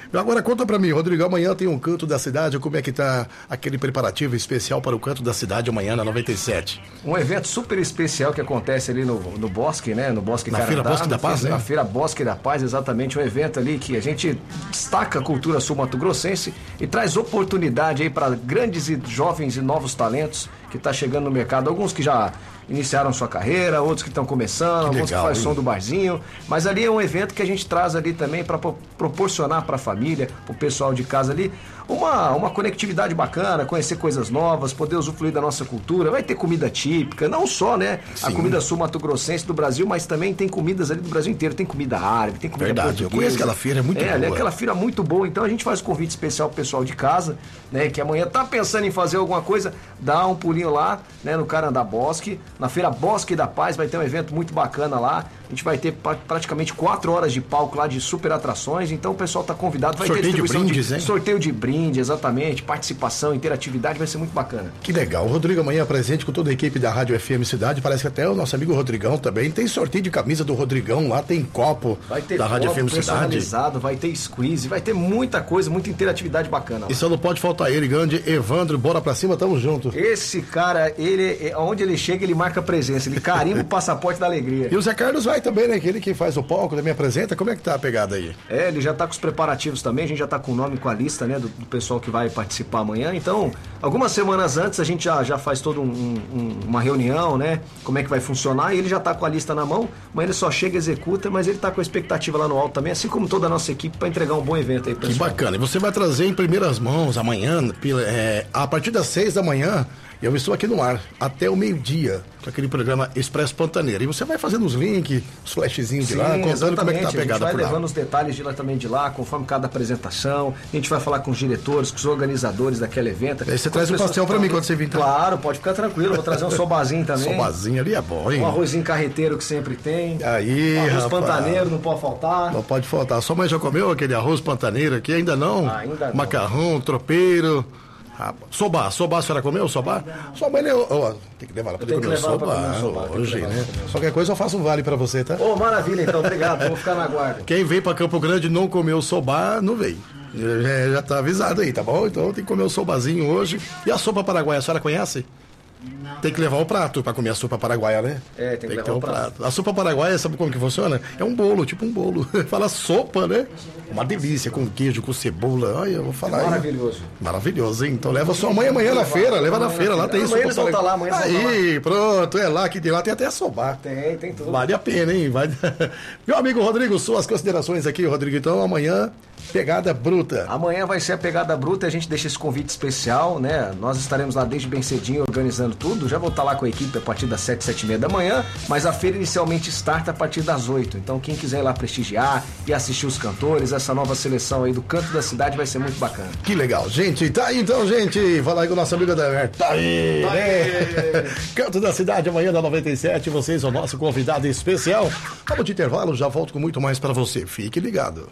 H: Agora conta pra mim, Rodrigo, amanhã tem um Canto da Cidade, como é que tá aquele preparativo especial para o Canto da Cidade amanhã na noventa e sete?
M: Um evento super especial que acontece ali no, no Bosque, né? No Bosque
H: Na
M: Carandá,
H: Feira Bosque da Paz,
M: na
H: né?
M: Na Feira Bosque da Paz, exatamente, um evento ali que a gente destaca a cultura sul-mato-grossense e traz oportunidade aí para grandes e jovens e novos talentos que tá chegando no mercado, alguns que já iniciaram sua carreira, outros que estão começando,
H: Que
M: alguns
H: legal,
M: que faz
H: hein?
M: som do barzinho, mas ali é um evento que a gente traz ali também para proporcionar para a família, para o pessoal de casa ali, uma, uma conectividade bacana, conhecer coisas novas, poder usufruir da nossa cultura. Vai ter comida típica, não só, né, a
H: Sim.
M: comida sul-mato-grossense do Brasil, mas também tem comidas ali do Brasil inteiro, tem comida árabe, tem comida
H: Verdade, eu
M: portuguesa.
H: conheço aquela feira, é muito
M: é, ali é
H: boa.
M: aquela feira muito boa, então a gente faz um convite especial pro pessoal de casa, né, que amanhã tá pensando em fazer alguma coisa, dá um pulinho lá, né, no Carandá Bosque, na Feira Bosque da Paz, vai ter um evento muito bacana lá, a gente vai ter pra- praticamente quatro horas de palco lá de super atrações, então o pessoal tá convidado, vai
H: Sorteio
M: ter
H: de
M: distribuição
H: brindes, hein?
M: sorteio de brinde, exatamente, participação, interatividade, vai ser muito bacana.
H: Que legal. O Rodrigo amanhã presente com toda a equipe da Rádio F M Cidade. Parece que até o nosso amigo Rodrigão também. Tem sorteio de camisa do Rodrigão lá, tem copo
M: Vai ter
H: da Rádio
M: copo
H: F M Cidade.
M: personalizado, vai ter squeeze, vai ter muita coisa, muita interatividade bacana lá.
H: E só não pode faltar ele, grande Evandro. Bora pra cima, tamo junto.
M: Esse cara, ele, onde ele chega, ele marca presença, ele carimba o passaporte da alegria.
H: E o Zé Carlos vai também, né? Aquele que faz o palco, também apresenta. Como é que tá a pegada aí?
M: É, ele já tá com os preparativos também, a gente já tá com o nome, com a lista, né, do, do pessoal que vai participar amanhã. Então, algumas semanas antes a gente já, já faz toda um, um, uma reunião, né, como é que vai funcionar, e ele já tá com a lista na mão, mas ele só chega e executa, mas ele tá com a expectativa lá no alto também, assim como toda a nossa equipe, para entregar um bom evento aí pro
H: Que
M: pessoal.
H: bacana. E você vai trazer em primeiras mãos amanhã, pela- é, a partir das seis da manhã, eu estou aqui no ar, até o meio-dia, com aquele programa Expresso Pantaneira. E você vai fazendo os links, os flashzinhos de
M: Sim,
H: lá, contando
M: exatamente.
H: como é que tá a
M: A gente
H: pegada
M: vai
H: por lá.
M: levando os detalhes de lá também de lá, conforme cada apresentação. A gente vai falar com os diretores, com os organizadores daquele evento.
H: Aí você
M: Com
H: traz
M: as
H: um
M: pessoas
H: pastel
M: que
H: pra
M: estão
H: mim
M: ali.
H: quando você vir, tá?
M: Claro, pode ficar tranquilo. Vou trazer um sobazinho também.
H: Sobazinho ali é bom, hein?
M: Um arrozinho carreteiro que sempre tem.
H: Aí,
M: Um arroz
H: rapaz.
M: pantaneiro, não pode faltar.
H: Não pode faltar. Sua mãe já comeu aquele arroz pantaneiro aqui? Ainda não?
M: Ah, ainda não.
H: Macarrão, tropeiro. Ah, sobá, sobá, a senhora comeu sobá? Sua mãe, né? Ó, tem que levar ela pra
M: Tem que
H: comer
M: levar ela pra
H: sobá,
M: comer sobá, tem que
H: hoje,
M: levar
H: né?
M: ela pra comer
H: Qualquer coisa eu faço um vale pra você, tá?
M: Ô, maravilha, então. Obrigado. Vou ficar na guarda.
H: Quem vem pra Campo Grande e não comeu sobá, não vem. Já, já tá avisado aí, tá bom? Então tem que comer o sobazinho hoje. E a sopa paraguaia, a senhora conhece? Tem que levar o prato pra comer a sopa paraguaia, né?
M: É, tem que levar
H: ter
M: o
H: um
M: prato.
H: A sopa paraguaia, sabe como que funciona? É um bolo, tipo um bolo. Fala sopa, né? Uma delícia, com queijo, com cebola. Olha, eu vou falar aí.
M: Maravilhoso.
H: Maravilhoso, hein? Então leva sua mãe amanhã na feira, leva na feira, lá tem
M: Amanhã
H: sopa
M: eles vão
H: paraguaia.
M: tá lá, amanhã eles vão
H: Aí, pronto, é lá que de lá tem até sobá.
M: Tem, tem tudo.
H: Vale a pena, hein? Vai... Meu amigo Rodrigo, suas considerações aqui, Rodrigo. Então, amanhã, pegada bruta.
M: Amanhã vai ser a pegada bruta, a gente deixa esse convite especial, né? Nós estaremos lá desde bem cedinho organizando tudo. Já vou estar lá com a equipe a partir das sete, sete e meia da manhã, mas a feira inicialmente starta a partir das oito. Então quem quiser ir lá prestigiar e assistir os cantores, essa nova seleção aí do Canto da Cidade vai ser muito bacana.
H: Que legal, gente. Tá aí então, gente. Fala aí com o nosso amigo Ademir. Tá aí,
M: Tá
H: né?
M: aí.
H: Canto da Cidade, amanhã da noventa e sete. Vocês são o nosso convidado especial. Vamos de intervalo, já volto com muito mais pra você. Fique ligado.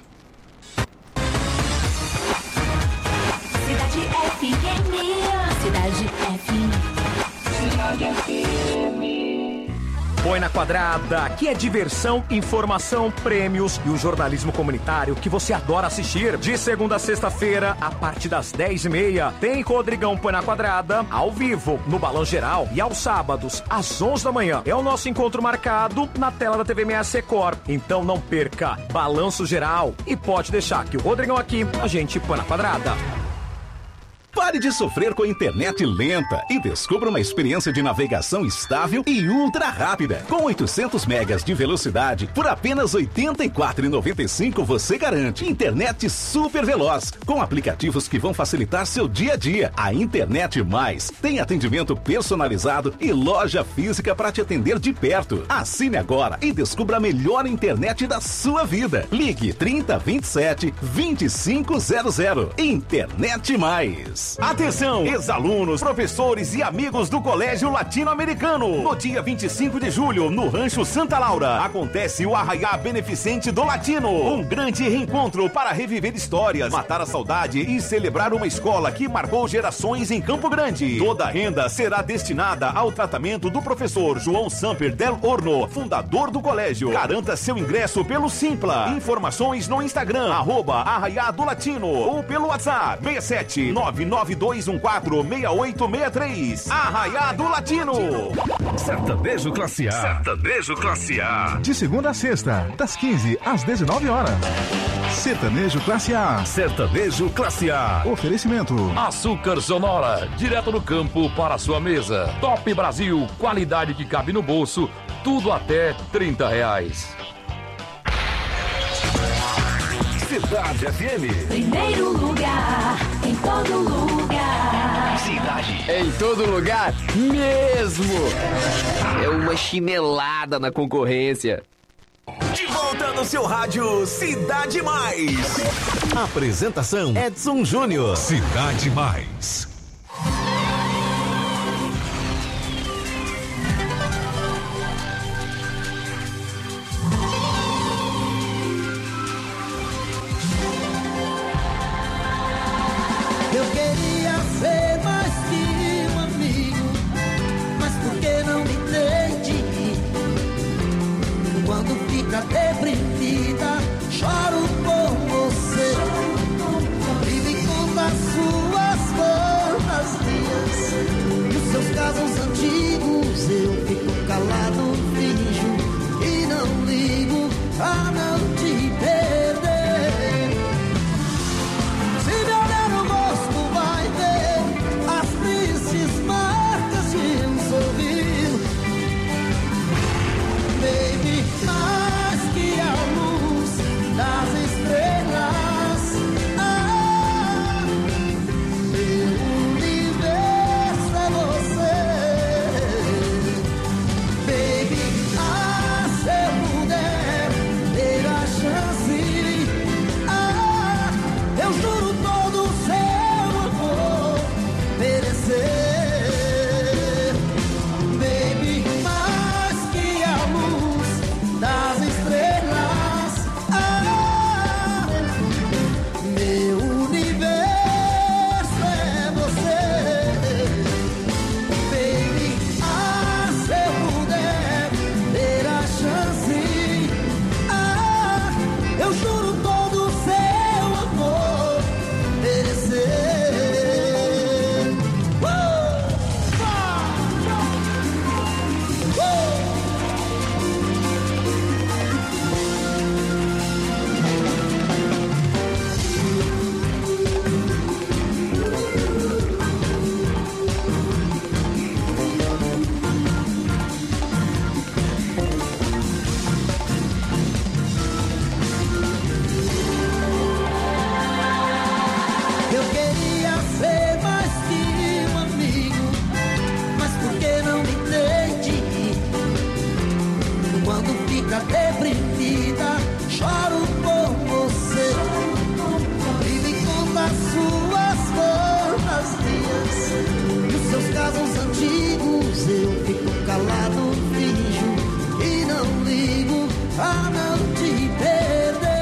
G: Cidade F M. Cidade F M. Cidade F M.
S: Põe na Quadrada, aqui é diversão, informação, prêmios e o jornalismo comunitário que você adora assistir. De segunda a sexta-feira, a partir das dez e meia, tem Rodrigão Põe na Quadrada, ao vivo, no Balão Geral. E aos sábados, às onze da manhã, é o nosso encontro marcado na tela da T V M S Record. Então não perca, Balanço Geral. E pode deixar que o Rodrigão aqui, a gente põe na Quadrada.
V: Pare de sofrer com internet lenta e descubra uma experiência de navegação estável e ultra rápida. Com oitocentos megas de velocidade, por apenas oitenta e quatro reais e noventa e cinco centavos você garante internet super veloz, com aplicativos que vão facilitar seu dia a dia. A Internet Mais tem atendimento personalizado e loja física para te atender de perto. Assine agora e descubra a melhor internet da sua vida. Ligue trinta, vinte e sete, vinte e cinco zero zero. Internet Mais. mais. Atenção, ex-alunos, professores e amigos do Colégio Latino-Americano. No dia vinte e cinco de julho, no Rancho Santa Laura, acontece o Arraiá Beneficente do Latino. Um grande reencontro para reviver histórias, matar a saudade e celebrar uma escola que marcou gerações em Campo Grande. Toda a renda será destinada ao tratamento do professor João Samper Del Horno, fundador do colégio. Garanta seu ingresso pelo Simpla. Informações no Instagram, arroba Arraiá do Latino, ou pelo WhatsApp seis sete nove nove dois um quatro seis oito seis três. Arraiá do Latino.
E: Sertanejo Classe A. Sertanejo Classe A.
D: De segunda a sexta, das quinze às dezenove horas. Sertanejo Classe A.
E: Sertanejo Classe A.
D: Oferecimento.
W: Açúcar Sonora, direto do campo para a sua mesa. Top Brasil, qualidade que cabe no bolso, tudo até trinta reais.
E: Cidade F M.
G: Primeiro lugar, em todo lugar.
X: Cidade. Em todo lugar, mesmo. É uma chinelada na concorrência.
V: De volta no seu rádio Cidade Mais. Apresentação Edson Júnior.
E: Cidade Mais.
J: Eu queria ser mais que um amigo, mas por que não me entende? Quando fica deprimida, choro por você. E me conta suas fantasias e os seus casos antigos. Eu fico calado, finjo e não ligo a não te perder. Se me olhar no rosto, vai ver as tristes marcas de um sorriso. Baby, mais que a luz das estrelas, ah, meu universo é você. Baby, ah, se eu puder ter a chance, ah, eu juro todo o seu amor merecer. Baby, mais que a luz das estrelas, ah, meu universo é você. Baby, ah, se eu puder ter a chance, ah, eu juro todo o seu amor merecer. Uh! Eu queria ser mais que um amigo, mas por que não me entende? Quando fica deprimida, choro por você. E me conta suas fantasias e os seus casos antigos. Eu fico calado, finjo e não ligo a não te perder.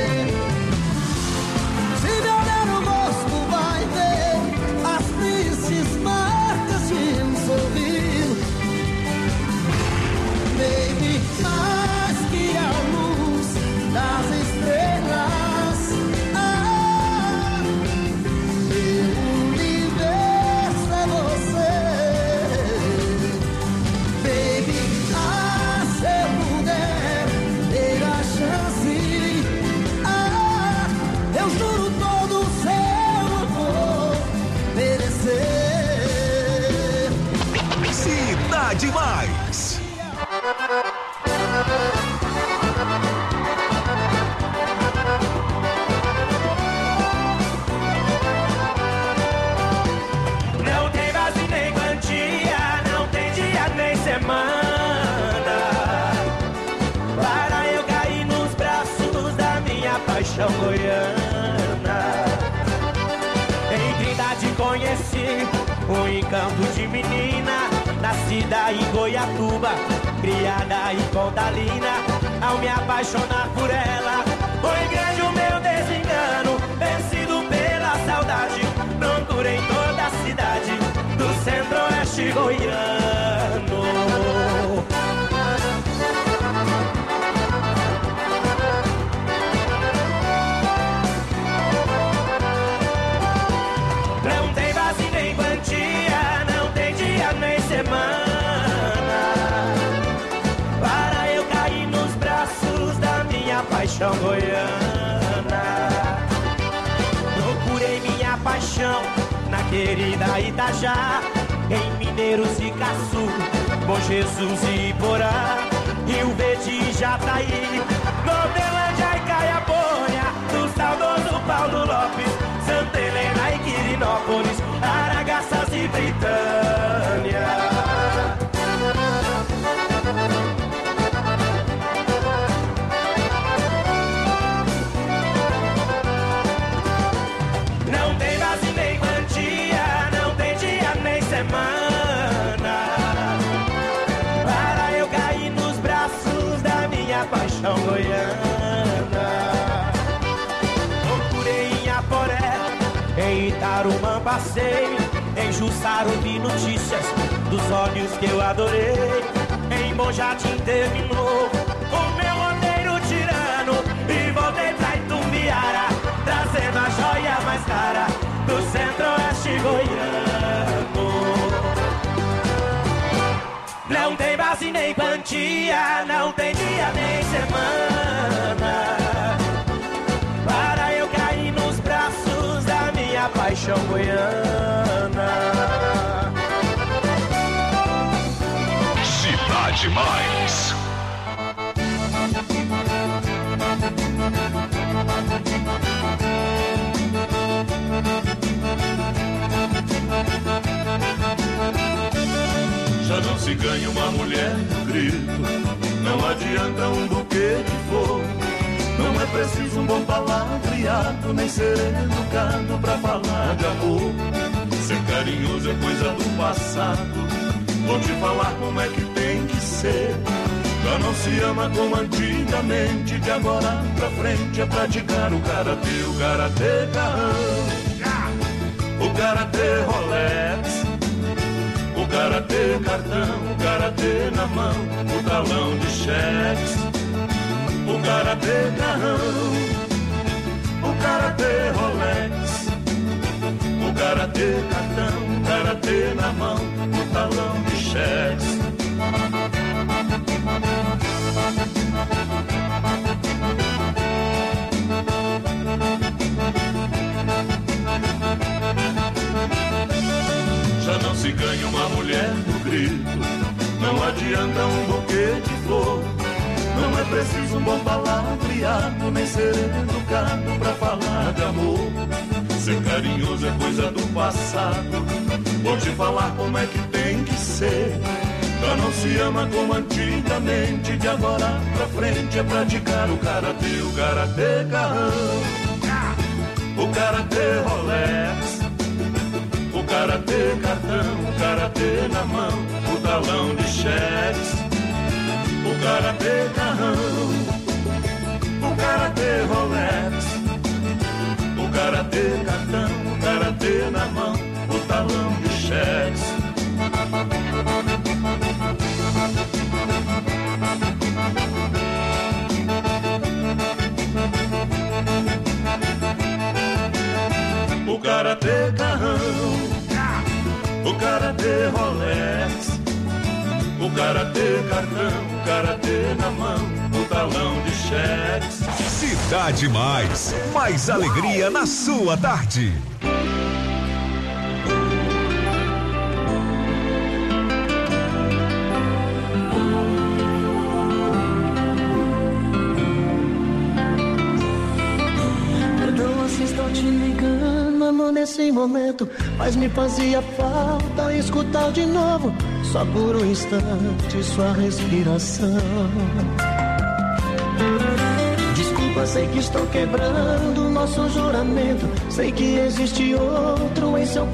J: Se me olhar no rosto, vai ver as tristes marcas de um sorriso. Baby, mais que a luz das estrelas, ah, meu universo é você. Baby, ah, se eu puder ter a chance, ah, eu juro todo o seu amor merecer.
V: Cidade Mais.
J: Não tem base nem quantia, não tem dia nem semana para eu cair nos braços da minha paixão goiana. Em Trindade com conheci um encanto de menina, nascida em Goiatuba, criada em Pontalina. Ao me apaixonar por ela, foi grande o meu desengano, vencido pela saudade. Procurei toda a cidade do centro-oeste goiano. Não tem base nem quantia, não tem dia nem semana para eu cair nos braços da minha paixão goiana. Procurei minha paixão na querida Itajá, em Mineiros e Caçu, Bom Jesus e Iporá, Rio Verde e Jataí, Novelândia e Caiapônia, do saudoso Paulo Lopes, Santa Helena e Quirinópolis, Aragaças e Britânia. Não tem base nem quantia, não tem dia nem semana para eu cair nos braços da minha paixão goiana. Procurei em Aporé, em Itarumã passei, em Jussara ouvi notícias dos olhos que eu adorei. Em Bom Jardim terminou o meu roteiro tirano e voltei pra Itumbiara, trazendo a joia mais cara do centro-oeste goiano. Não tem base nem quantia, não tem dia nem semana para eu cair nos braços da minha paixão goiana.
E: Cidade Mais.
N: Já não se ganha uma mulher no grito, não adianta um buquê de flor. Não é preciso um bom palavreado, nem ser educado pra falar de amor. Ser carinhoso é coisa do passado, vou te falar como é que tem que ser. Já não se ama como antigamente, de agora pra frente é praticar o karatê, o karatê carrão, o karatê Rolex, o karatê cartão, o karatê na mão, o talão de cheques, o karatê carrão, o karatê Rolex, o karatê cartão, o karatê na mão, o talão de cheques. Já não se ganha uma mulher no grito, não adianta um buquê de flor. Não é preciso um bom palavreado, nem ser educado pra falar de amor. Ser carinhoso é coisa do passado, vou te falar como é que tem que ser. Já não se ama como antigamente, de agora pra frente é praticar o karatê, o karatê carrão, o karatê Rolex, o karatê cartão, o karatê na mão, o talão de cheques, o karatê carrão, o karatê Rolex, o karatê cartão, o karatê na mão, o talão de cheques. O karatê carrão, o karatê Rolex, o karatê cartão, o karatê na mão, o talão de cheques.
E: Cidade Mais, mais alegria na sua tarde.
O: Nesse momento, mas me fazia falta escutar de novo, só por um instante, sua respiração. Desculpa, sei que estou quebrando nosso juramento, sei que existe outro em seu